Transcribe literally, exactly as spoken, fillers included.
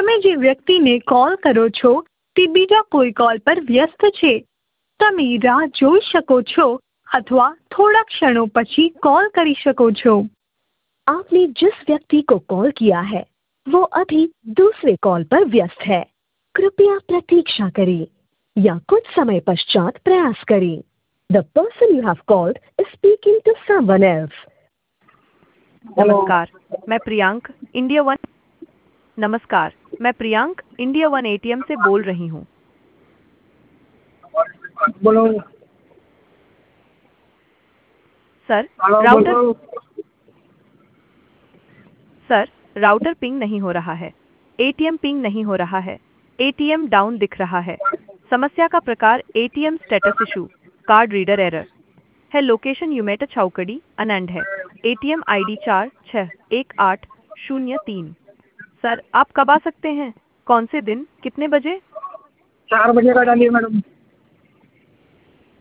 તમે જે વ્યક્તિને કોલ કરો છો તે બીજા કોઈ કોલ પર વ્યસ્ત છે. તમે રાહ જોઈ શકો છો અથવા થોડા ક્ષણો પછી કોલ કરી શકો છો. आपने जिस व्यक्ति को कॉल किया है वो अभी दूसरे कॉल पर व्यस्त है. कृपया प्रतीक्षा करें या कुछ समय पश्चात प्रयास करें. The person you have called is speaking to someone else. नमस्कार, मैं प्रियांक इंडिया वन नमस्कार मैं प्रियांक इंडिया वन एटीएम से बोल रही हूँ. बोलो. सर हेलो राउटर बोलो. सर राउटर पिंग नहीं हो रहा है. एटीएम पिंग नहीं हो रहा है. एटीएम डाउन दिख रहा है. समस्या का प्रकार ATM status issue, card reader error है. लोकेशन यूमेटा चौकड़ी अनंड है. एटीएम आईडी चार छः एक आठ शून्य तीन. सर आप कब आ सकते हैं? कौन से दिन, कितने बजे? चार बजे का डालिए मैडम.